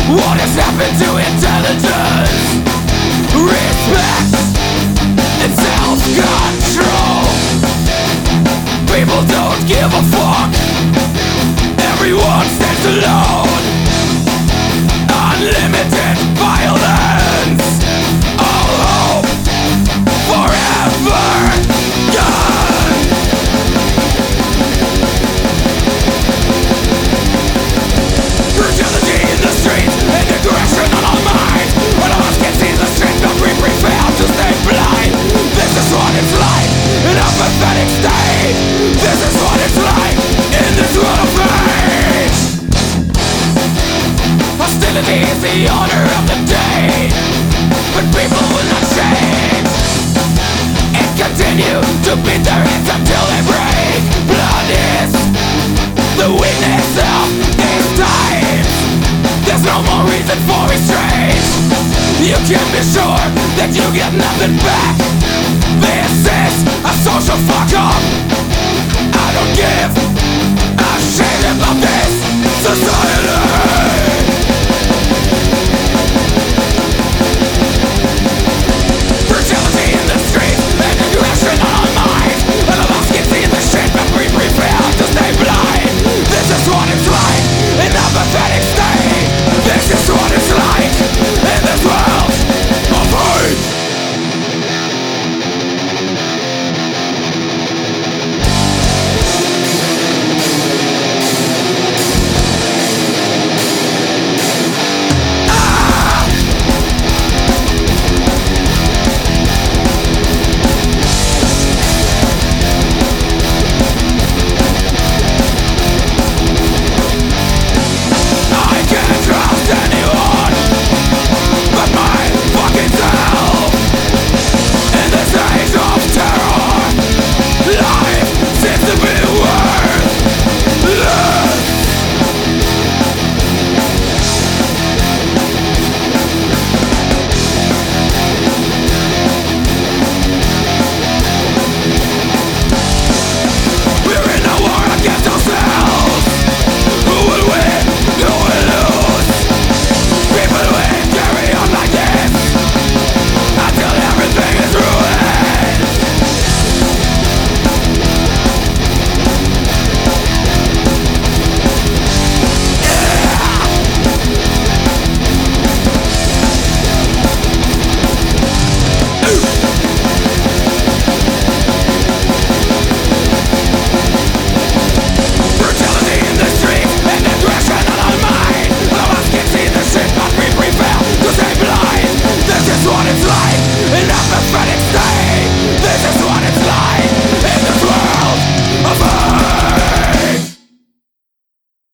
What has happened to intelligence, respect, and self-control? People don't give a fuck. Everyone stands alone. Unlimited violence. All hope forever gone. Brutality in the streets and aggression on our minds. All of us can see the strength of we prevail to stay blind. This is what it's like in a pathetic state. This is what it's like in this world of hate. Hostility is the order of the day, but people will not change and continue to beat their heads until they break. Blood is the weakness of these times. There's no more reason for restraint. You can be sure that you get nothing back. This is